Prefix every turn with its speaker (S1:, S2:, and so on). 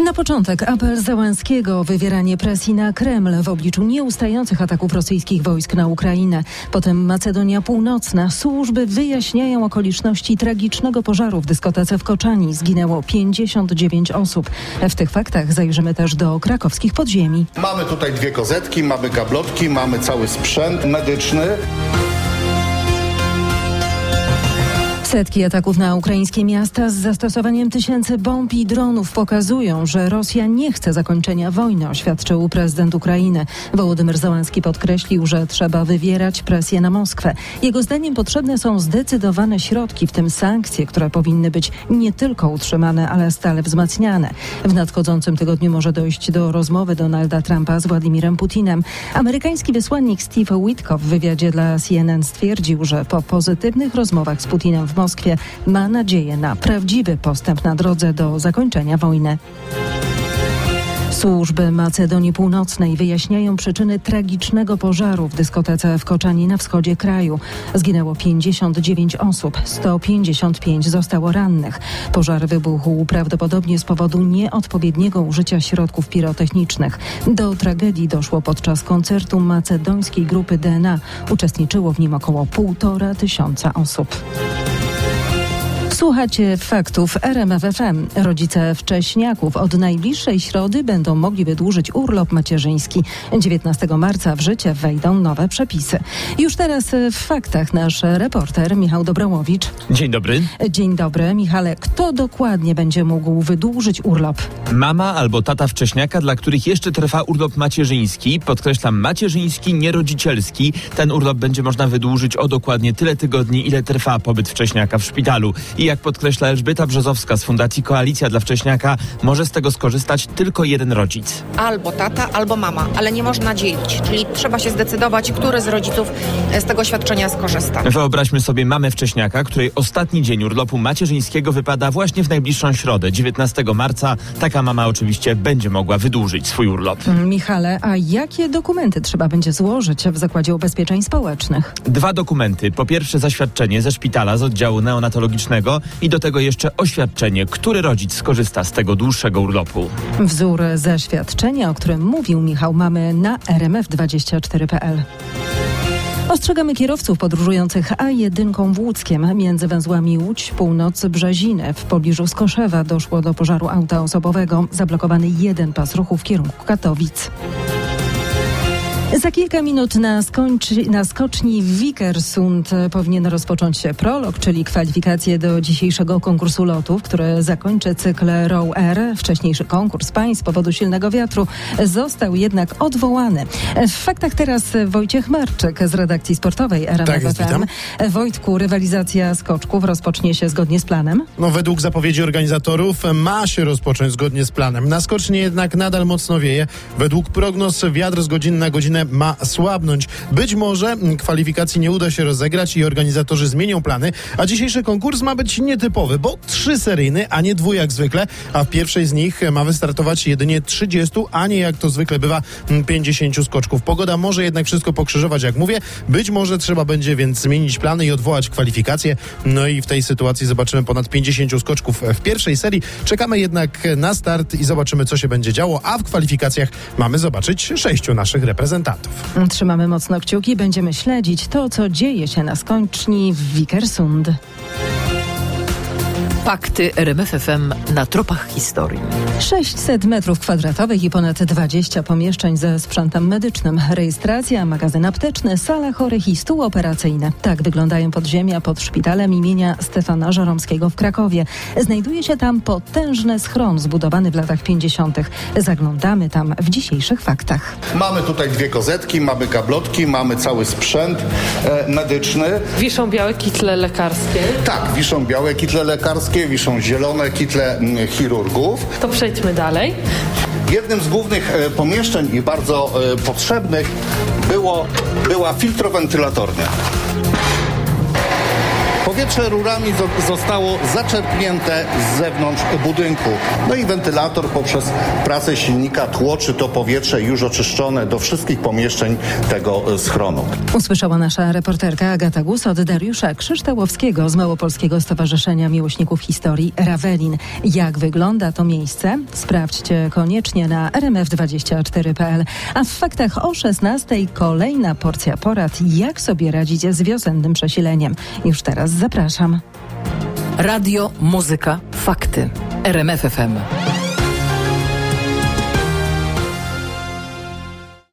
S1: Na początek apel Zełenskiego o wywieranie presji na Kreml w obliczu nieustających ataków rosyjskich wojsk na Ukrainę. Potem Macedonia Północna. Służby wyjaśniają okoliczności tragicznego pożaru w dyskotece w Koczani. Zginęło 59 osób. W tych faktach zajrzymy też do krakowskich podziemi.
S2: Mamy tutaj 2 kozetki, mamy gablotki, mamy cały sprzęt medyczny.
S1: Setki ataków na ukraińskie miasta z zastosowaniem tysięcy bomb i dronów pokazują, że Rosja nie chce zakończenia wojny, oświadczył prezydent Ukrainy. Wołodymyr Zełenski podkreślił, że trzeba wywierać presję na Moskwę. Jego zdaniem potrzebne są zdecydowane środki, w tym sankcje, które powinny być nie tylko utrzymane, ale stale wzmacniane. W nadchodzącym tygodniu może dojść do rozmowy Donalda Trumpa z Władimirem Putinem. Amerykański wysłannik Steve Witkoff w wywiadzie dla CNN stwierdził, że po pozytywnych rozmowach z Putinem w Moskwie ma nadzieję na prawdziwy postęp na drodze do zakończenia wojny. Służby Macedonii Północnej wyjaśniają przyczyny tragicznego pożaru w dyskotece w Koczani na wschodzie kraju. Zginęło 59 osób, 155 zostało rannych. Pożar wybuchł prawdopodobnie z powodu nieodpowiedniego użycia środków pirotechnicznych. Do tragedii doszło podczas koncertu macedońskiej grupy DNA. Uczestniczyło w nim około 1500 osób. Słuchacie faktów RMF FM. Rodzice wcześniaków od najbliższej środy będą mogli wydłużyć urlop macierzyński. 19 marca w życie wejdą nowe przepisy. Już teraz w faktach nasz reporter Michał Dobrałowicz.
S3: Dzień dobry.
S1: Dzień dobry. Michale, kto dokładnie będzie mógł wydłużyć urlop?
S3: Mama albo tata wcześniaka, dla których jeszcze trwa urlop macierzyński. Podkreślam, macierzyński, nie rodzicielski. Ten urlop będzie można wydłużyć o dokładnie tyle tygodni, ile trwa pobyt wcześniaka w szpitalu. I jak podkreśla Elżbieta Brzozowska z Fundacji Koalicja dla Wcześniaka, może z tego skorzystać tylko jeden rodzic.
S4: Albo tata, albo mama, ale nie można dzielić, czyli trzeba się zdecydować, który z rodziców z tego świadczenia skorzysta.
S3: Wyobraźmy sobie mamę wcześniaka, której ostatni dzień urlopu macierzyńskiego wypada właśnie w najbliższą środę, 19 marca. Taka mama oczywiście będzie mogła wydłużyć swój urlop.
S1: Michale, a jakie dokumenty trzeba będzie złożyć w Zakładzie Ubezpieczeń Społecznych?
S3: 2 dokumenty. Po pierwsze zaświadczenie ze szpitala, z oddziału neonatologicznego i do tego jeszcze oświadczenie, który rodzic skorzysta z tego dłuższego urlopu.
S1: Wzór zaświadczenia, o którym mówił Michał, mamy na rmf24.pl. Ostrzegamy kierowców podróżujących A1 w Łódzkiem. Między węzłami Łódź, Północ, Brzeziny w pobliżu Skoszewa doszło do pożaru auta osobowego. Zablokowany jeden pas ruchu w kierunku Katowic. Za kilka minut na skoczni w Vikersund powinien rozpocząć się prolog, czyli kwalifikacje do dzisiejszego konkursu lotów, który zakończy cykl Row Air. Wcześniejszy konkurs pań z powodu silnego wiatru został jednak odwołany. W faktach teraz Wojciech Marczyk z redakcji sportowej RMF FM. Wojtku, rywalizacja skoczków rozpocznie się zgodnie z planem?
S5: Według zapowiedzi organizatorów ma się rozpocząć zgodnie z planem. Na skoczni jednak nadal mocno wieje. Według prognoz wiatr z godziny na godzinę ma słabnąć. Być może kwalifikacji nie uda się rozegrać i organizatorzy zmienią plany, a dzisiejszy konkurs ma być nietypowy, bo 3-seryjny, a nie 2 jak zwykle, a w pierwszej z nich ma wystartować jedynie 30, a nie jak to zwykle bywa 50 skoczków. Pogoda może jednak wszystko pokrzyżować, jak mówię. Być może trzeba będzie więc zmienić plany i odwołać kwalifikacje. I w tej sytuacji zobaczymy ponad 50 skoczków w pierwszej serii. Czekamy jednak na start i zobaczymy, co się będzie działo, a w kwalifikacjach mamy zobaczyć 6 naszych reprezentantów.
S1: Trzymamy mocno kciuki, będziemy śledzić to, co dzieje się na skoczni w Vikersund.
S6: Fakty RMF FM na tropach historii.
S1: 600 metrów kwadratowych i ponad 20 pomieszczeń ze sprzętem medycznym. Rejestracja, magazyn apteczny, sala chorych i stół operacyjny. Tak wyglądają podziemia pod szpitalem imienia Stefana Żeromskiego w Krakowie. Znajduje się tam potężny schron zbudowany w latach 50. Zaglądamy tam w dzisiejszych faktach.
S2: Mamy tutaj 2 kozetki, mamy gablotki, mamy cały sprzęt medyczny.
S7: Wiszą białe kitle lekarskie.
S2: Tak, wiszą białe kitle lekarskie, wiszą zielone kitle chirurgów.
S7: To przejdźmy dalej.
S2: Jednym z głównych pomieszczeń i bardzo potrzebnych była filtrowentylatornia. Powietrze rurami zostało zaczerpnięte z zewnątrz budynku. No i wentylator poprzez pracę silnika tłoczy to powietrze już oczyszczone do wszystkich pomieszczeń tego schronu.
S1: Usłyszała nasza reporterka Agata Gus od Dariusza Krzyształowskiego z Małopolskiego Stowarzyszenia Miłośników Historii Ravelin. Jak wygląda to miejsce? Sprawdźcie koniecznie na rmf24.pl. A w faktach o 16:00 kolejna porcja porad, jak sobie radzić z wiosennym przesileniem. Już teraz zapraszam.
S6: Radio, muzyka, fakty. RMF FM.